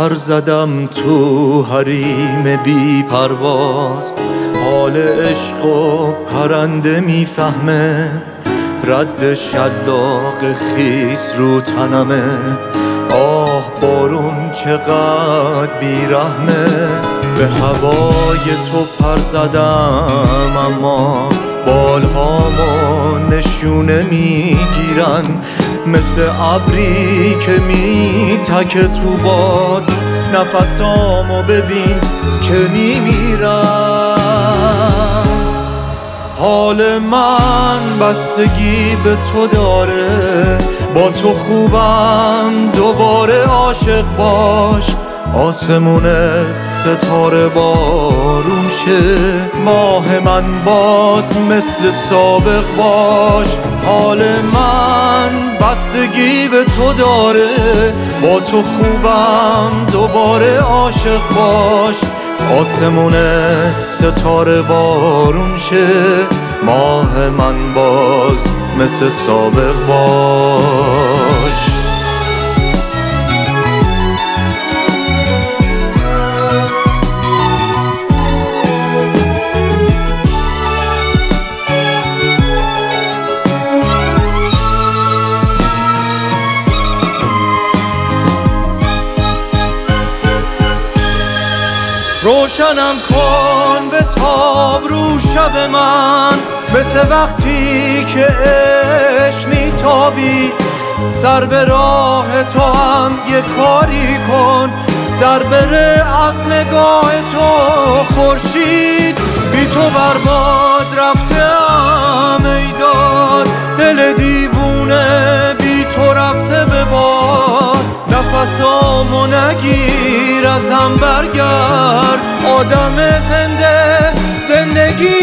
پر زدم تو حریم بی پرواز، حال عشق و پرنده میفهمه، رد شلاق خیس رو تنمه. آه بارون چقدر بیرحمه، به هوای تو پر زدم اما بالهامو نشونه میگیرن، مثل ابری که میتکه تو باد. نفسامو ببین که میمیرم، حال من بستگی به تو داره، با تو خوبم دوباره عاشق باش. آسمونت ستاره بارون شه، ماه من باز مثل سابق باش. حال من بستگی به تو داره، با تو خوبم دوباره عاشق باش. آسمونت ستاره بارون شه، ماه من باز مثل سابق باش. روشنم کن به تاب رو شب من، مثل وقتی که عشق میتابی. سر به راه تو هم یه کاری کن، سر بره از نگاه تو خورشید. بی تو برباد رفتم ای داد، دل دیوونه بی تو رفته به باد. نفسامو نگیر از هم برگرد، آدم زنده زندگی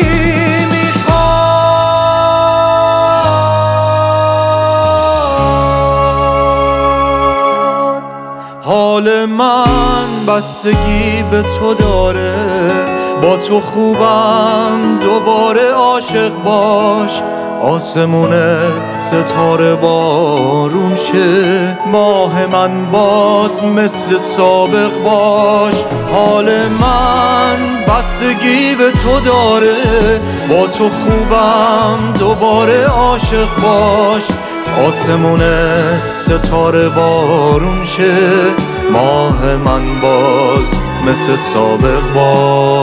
میخواد. حال من بستگی به تو داره، با تو خوبم دوباره عاشق باش. آسمونت ستاره بارون شه، ماه من باز مثل سابق باش. حال من بستگی به تو داره، با تو خوبم دوباره عاشق باش. آسمونت ستاره بارون شه، ماه من باز مثل سابق باش.